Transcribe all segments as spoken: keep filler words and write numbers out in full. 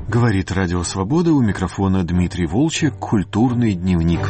Говорит Радио Свобода, у микрофона Дмитрий Волчек, «Культурный дневник».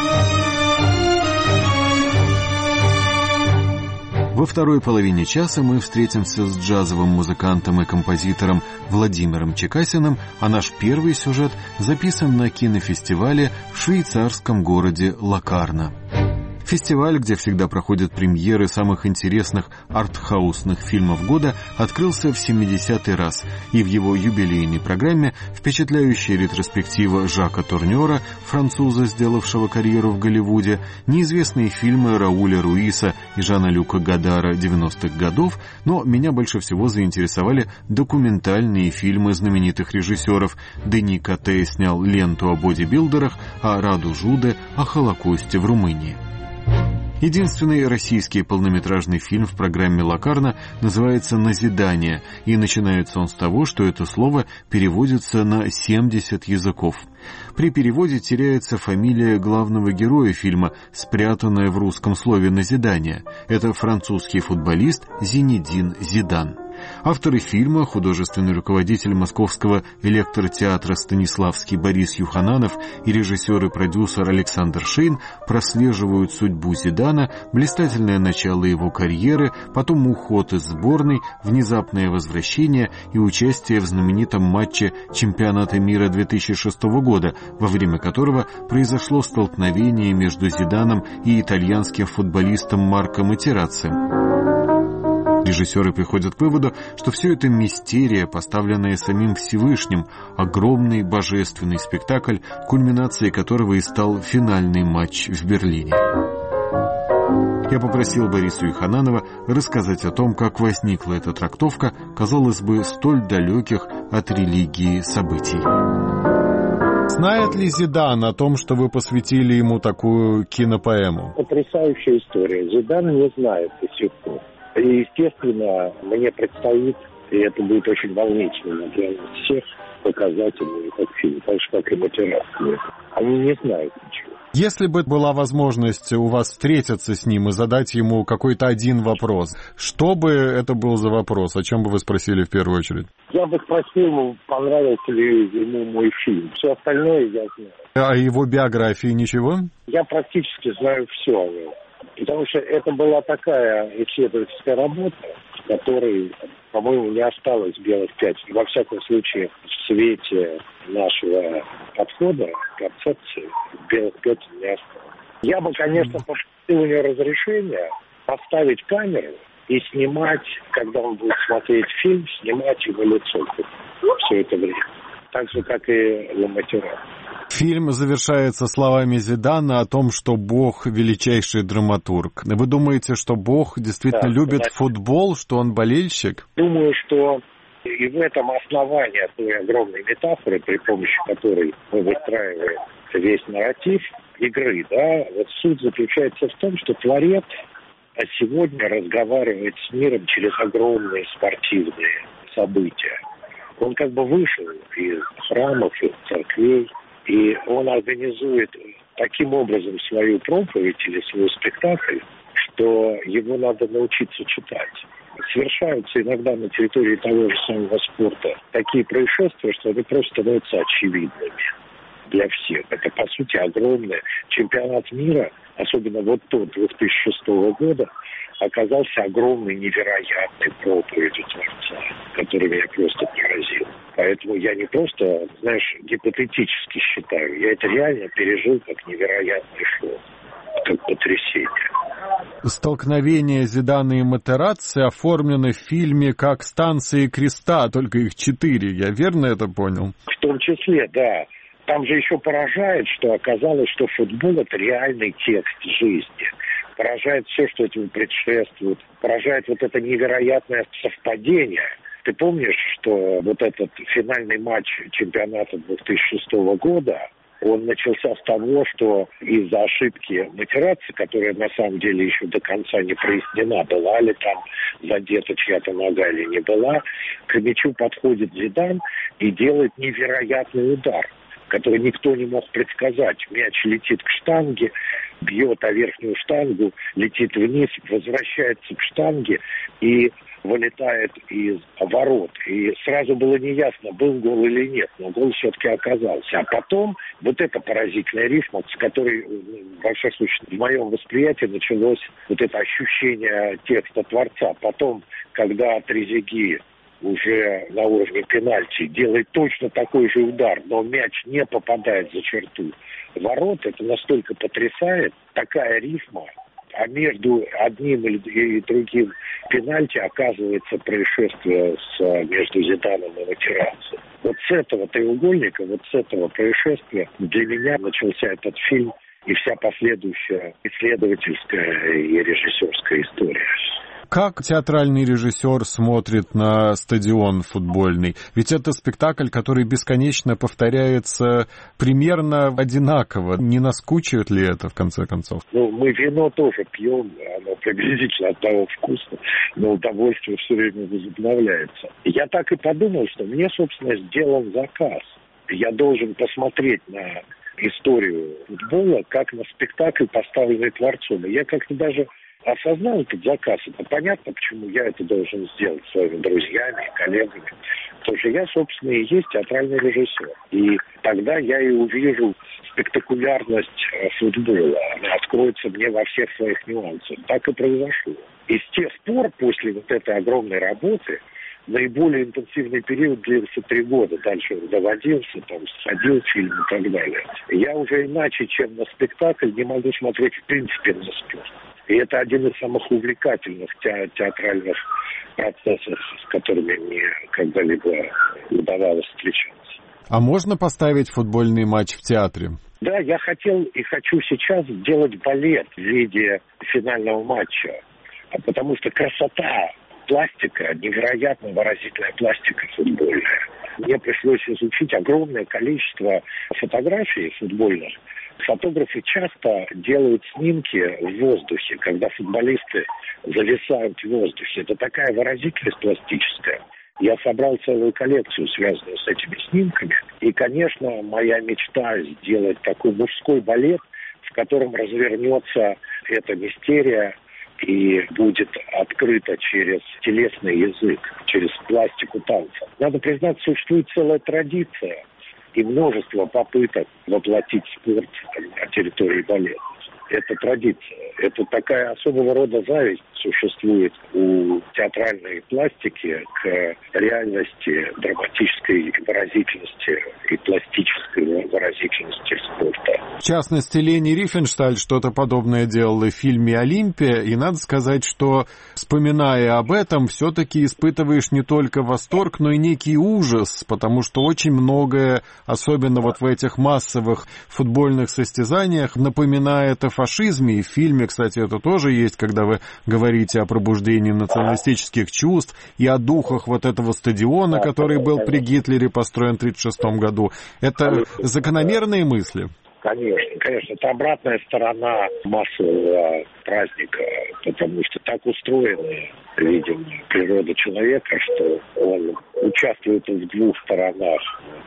Во второй половине часа мы встретимся с джазовым музыкантом и композитором Владимиром Чекасиным, а наш первый сюжет записан на кинофестивале в швейцарском городе Локарно. Фестиваль, где всегда проходят премьеры самых интересных артхаусных фильмов года, открылся в семидесятый раз, и в его юбилейной программе впечатляющая ретроспектива Жака Турнера, француза, сделавшего карьеру в Голливуде, неизвестные фильмы Рауля Руиса и Жана-Люка Годара девяностых годов, но меня больше всего заинтересовали документальные фильмы знаменитых режиссеров. Дени Кате снял ленту о бодибилдерах, а Раду Жуде о Холокосте в Румынии. Единственный российский полнометражный фильм в программе Локарно называется «Назидание», и начинается он с того, что это слово переводится на семьдесят языков. При переводе теряется фамилия главного героя фильма, спрятанная в русском слове «назидание». Это французский футболист Зинедин Зидан. Авторы фильма, художественный руководитель Московского электротеатра Станиславский Борис Юхананов и режиссер и продюсер Александр Шейн прослеживают судьбу Зидана, блистательное начало его карьеры, потом уход из сборной, внезапное возвращение и участие в знаменитом матче чемпионата мира две тысячи шестого года, во время которого произошло столкновение между Зиданом и итальянским футболистом Марко Матерацци. Режиссеры приходят к выводу, что все это мистерия, поставленная самим Всевышним, огромный божественный спектакль, кульминацией которого и стал финальный матч в Берлине. Я попросил Бориса Юхананова рассказать о том, как возникла эта трактовка, казалось бы, столь далеких от религии событий. Знает ли Зидан о том, что вы посвятили ему такую кинопоэму? Потрясающая история. Зидан не знает до сих пор. И, естественно, мне предстоит, и это будет очень волнительно для нас всех, показать ему этот фильм, так же, как и Матерацци. Они не знают ничего. Если бы была возможность у вас встретиться с ним и задать ему какой-то один вопрос, что бы это был за вопрос? О чем бы вы спросили в первую очередь? Я бы спросил, понравился ли ему мой фильм. Все остальное я знаю. А его биографии ничего? Я практически знаю все о нем. Потому что это была такая исследовательская работа, в которой, по-моему, не осталось белых пятен. Во всяком случае, в свете нашего подхода, концепции, белых пятен не осталось. Я бы, конечно, попросил у него разрешения поставить камеру и снимать, когда он будет смотреть фильм, снимать его лицо все это время. Так же, как и Ламатера. Фильм завершается словами Зидана о том, что Бог — величайший драматург. Вы думаете, что Бог действительно да, любит да. футбол, что он болельщик? Думаю, что и в этом основании той огромной метафоры, при помощи которой мы выстраиваем весь нарратив игры, да, вот суть заключается в том, что Творец сегодня разговаривает с миром через огромные спортивные события. Он как бы вышел из храмов, из церквей, и он организует таким образом свою проповедь или свой спектакль, что его надо научиться читать. Совершаются иногда на территории того же самого спорта такие происшествия, что они просто становятся очевидными для всех. Это, по сути, огромный чемпионат мира, особенно вот тот две тысячи шестого года, оказался огромной, невероятной проповедью Творца, который меня просто поразил. Поэтому я не просто, знаешь, гипотетически считаю, я это реально пережил как невероятный шок, как потрясение. Столкновение Зидана и Матерацци оформлены в фильме как «Станции креста», только их четыре. Я верно это понял? В том числе, да. Там же еще поражает, что оказалось, что футбол – это реальный текст жизни. Поражает все, что этому предшествует. Поражает вот это невероятное совпадение. Ты помнишь, что вот этот финальный матч чемпионата две тысячи шестого года, он начался с того, что из-за ошибки Матерацци, которая на самом деле еще до конца не прояснена, была ли там задета чья-то нога или не была, к мячу подходит Зидан и делает невероятный удар, который никто не мог предсказать. Мяч летит к штанге, бьет о верхнюю штангу, летит вниз, возвращается к штанге и вылетает из ворот. И сразу было неясно, был гол или нет, но гол все-таки оказался. А потом вот эта поразительная рифма, с которой, во всяком случае, в моем восприятии началось вот это ощущение текста творца. Потом, когда Трезеги уже на уровне пенальти делает точно такой же удар, но мяч не попадает за черту ворот, это настолько потрясает, такая рифма, а между одним и другим пенальти оказывается происшествие с, между Зиданом и Матеранцем. Вот с этого треугольника, вот с этого происшествия для меня начался этот фильм и вся последующая исследовательская и режиссерская история. Как театральный режиссер смотрит на стадион футбольный? Ведь это спектакль, который бесконечно повторяется примерно одинаково. Не наскучивает ли это, в конце концов? Ну, мы вино тоже пьем, оно приблизительно от того вкуса, но удовольствие все время возобновляется. Я так и подумал, что мне, собственно, сделан заказ. Я должен посмотреть на историю футбола как на спектакль, поставленный творцом. И я как-то даже осознал этот заказ. Это понятно, почему я это должен сделать своими друзьями и коллегами. Потому что я, собственно, и есть театральный режиссер. И тогда я и увижу спектакулярность футбола. Она откроется мне во всех своих нюансах. Так и произошло. И с тех пор, после вот этой огромной работы, наиболее интенсивный период длился три года. Дальше он доводился, там, сходил фильм и так далее. Я уже иначе, чем на спектакль, не могу смотреть в принципе на спорт. И это один из самых увлекательных те- театральных процессов, с которыми мне когда-либо удавалось встречаться. А можно поставить футбольный матч в театре? Да, я хотел и хочу сейчас сделать балет в виде финального матча, потому что красота, пластика, невероятно выразительная пластика футбольная. Мне пришлось изучить огромное количество фотографий футбольных. Фотографы часто делают снимки в воздухе, когда футболисты зависают в воздухе. Это такая выразительность пластическая. Я собрал целую коллекцию, связанную с этими снимками. И, конечно, моя мечта сделать такой мужской балет, в котором развернется эта мистерия и будет открыто через телесный язык, через пластику танца. Надо признать, существует целая традиция и множество попыток воплотить спорт на территории балета. Это традиция. Это такая особого рода зависть существует у театральной пластики к реальности, драматической выразительности и пластической выразительности спорта. В частности, Лени Рифеншталь что-то подобное делала в фильме «Олимпия», и надо сказать, что, вспоминая об этом, все-таки испытываешь не только восторг, но и некий ужас, потому что очень многое, особенно вот в этих массовых футбольных состязаниях, напоминает о фашизме, и в фильме, кстати, это тоже есть, когда вы говорите о пробуждении националистических чувств и о духах вот этого стадиона, который был при Гитлере построен в тысяча девятьсот тридцать шестом году. Это закономерные мысли? Конечно, конечно. Это обратная сторона массового праздника, потому что так устроена, видимо, природа человека, что он участвует в двух сторонах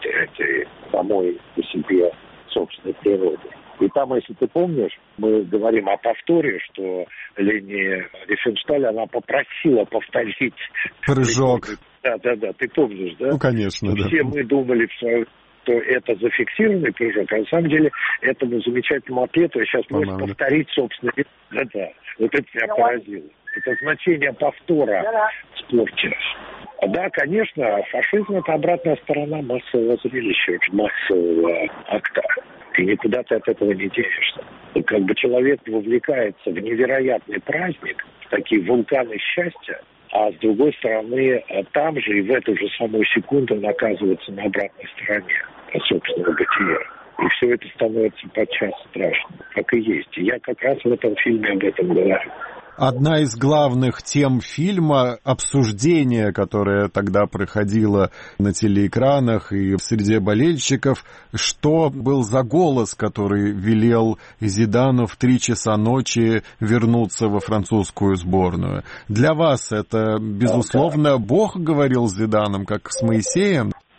этой самой по себе собственной природы. И там, если ты помнишь, мы говорим о повторе, что Лени Рифеншталь, она попросила повторить прыжок. Да, да, да, ты помнишь, да? Ну, конечно, да. Все мы думали в свое что это зафиксированный прыжок, а на самом деле этому замечательному атлету сейчас можно повторить, собственно, да, да. Вот это меня поразило. Это значение повтора в спорте. Да, конечно, фашизм — это обратная сторона массового зрелища, массового акта. И никуда ты от этого не денешься. И как бы человек вовлекается в невероятный праздник, в такие вулканы счастья, а с другой стороны, там же и в эту же самую секунду он оказывается на обратной стороне собственного бытия. И все это становится подчас страшным, как и есть. И я как раз в этом фильме об этом говорю. Одна из главных тем фильма — обсуждение, которое тогда проходило на телеэкранах и в среде болельщиков, что был за голос, который велел Зидану в три часа ночи вернуться во французскую сборную. Для вас это, безусловно, Бог говорил с Зиданом, как с Моисеем?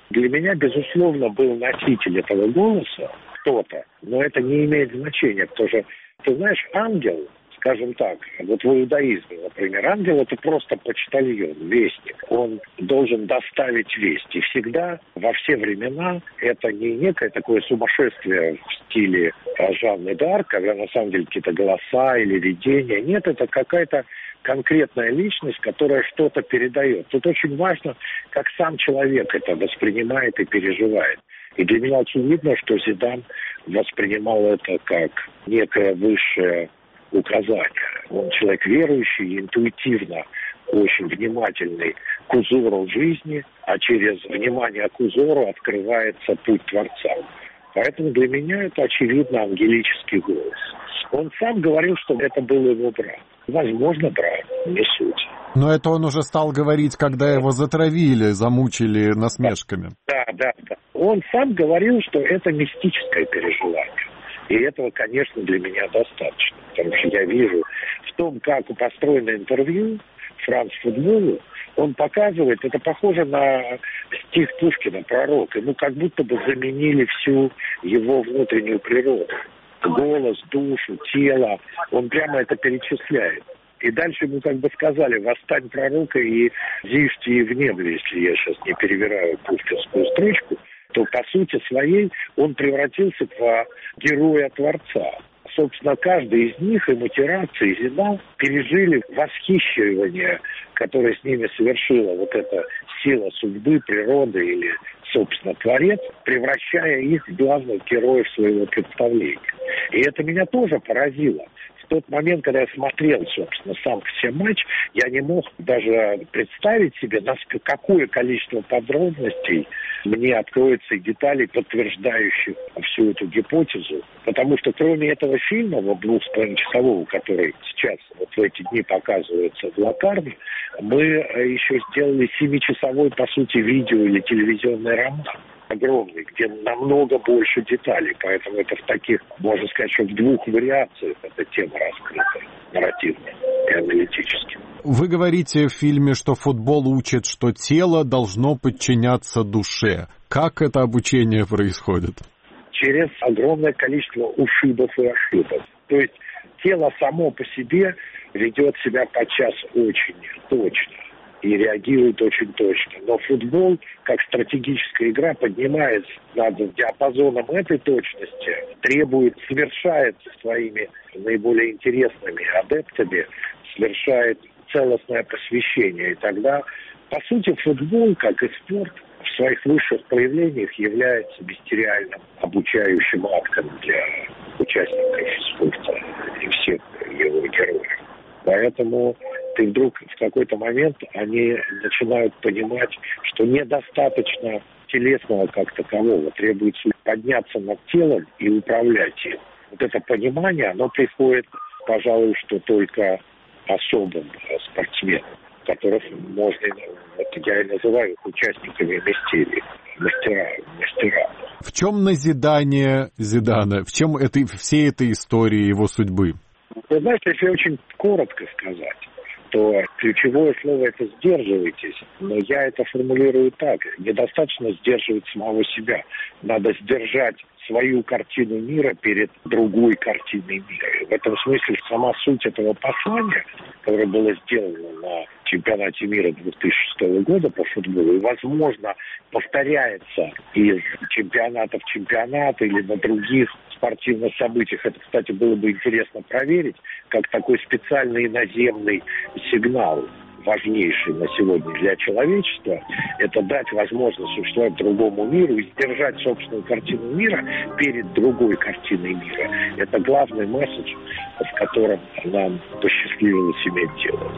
Для меня, безусловно, был носитель этого голоса кто-то, но это не имеет значения, потому что, ты знаешь, ангел, скажем так, вот в иудаизме, например, ангел — это просто почтальон, вестник. Он должен доставить весть. И всегда, во все времена, это не некое такое сумасшествие в стиле Жанны д'Арк, когда на самом деле какие-то голоса или видения. Нет, это какая-то конкретная личность, которая что-то передает. Тут очень важно, как сам человек это воспринимает и переживает. И для меня очевидно, что Зидан воспринимал это как некое высшее указания. Он человек верующий, интуитивно очень внимательный к узору жизни, а через внимание к узору открывается путь Творца. Поэтому для меня это, очевидно, ангелический голос. Он сам говорил, что это был его брат. Возможно, брат, не суть. Но это он уже стал говорить, когда его затравили, замучили насмешками. Да, да, да. Он сам говорил, что это мистическое переживание. И этого, конечно, для меня достаточно. Потому что я вижу в том, как построено интервью Франц Футболу, он показывает, это похоже на стих Пушкина «Пророк». Ему как будто бы заменили всю его внутреннюю природу. Голос, душу, тело. Он прямо это перечисляет. И дальше ему как бы сказали: восстань пророка и зиждите и внемли, если я сейчас не перевираю пушкинскую строчку, то по сути своей он превратился в героя Творца. Собственно, каждый из них, и Матераци, и Зидан, пережили восхищение, которое с ними совершила вот эта сила судьбы, природы или, собственно, Творец, превращая их в главных героев своего представления. И это меня тоже поразило. В тот момент, когда я смотрел, собственно, сам все матч, я не мог даже представить себе, насколько, какое количество подробностей мне откроется и деталей, подтверждающих всю эту гипотезу. Потому что кроме этого фильма, вот двух с половиной часового, который сейчас вот в эти дни показывается в Локарне, мы еще сделали семичасовой, по сути, видео или телевизионный роман. Огромный, где намного больше деталей. Поэтому это в таких, можно сказать, что в двух вариациях эта тема раскрыта, нарративно и аналитически. Вы говорите в фильме, что футбол учит, что тело должно подчиняться душе. Как это обучение происходит? Через огромное количество ушибов и ошибок. То есть тело само по себе ведет себя подчас очень точно и реагирует очень точно. Но футбол, как стратегическая игра, поднимается над диапазоном этой точности, требует, совершает своими наиболее интересными адептами, совершает целостное посвящение. И тогда, по сути, футбол, как и спорт, в своих высших проявлениях является бестериальным обучающим актом для участников спорта и всех его героев. Поэтому ты вдруг в какой-то момент они начинают понимать, что недостаточно телесного как такового, требуется подняться над телом и управлять им. Вот это понимание, оно приходит, пожалуй, что только особым спортсменам, которых можно, вот я и называю их участниками мистерии, мастера, мастера. В чем назидание Зидана? В чем этой, всей этой истории его судьбы? Вы знаете, если очень коротко сказать, то ключевое слово — это «сдерживайтесь». Но я это формулирую так. Недостаточно сдерживать самого себя. Надо сдержать свою картину мира перед другой картиной мира. И в этом смысле сама суть этого послания, которое было сделано на чемпионате мира две тысячи шестого года по футболу, и, возможно, повторяется из чемпионата в чемпионат или на других спортивных событиях. Это, кстати, было бы интересно проверить, как такой специальный наземный сигнал, важнейший на сегодня для человечества, это дать возможность существовать другому миру и сдержать собственную картину мира перед другой картиной мира. Это главный месседж, с которым нам посчастливилось иметь дело.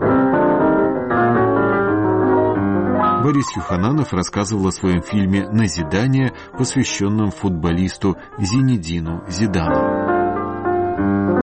Борис Юхананов рассказывал о своем фильме «Назидание», посвященном футболисту Зинедину Зидану.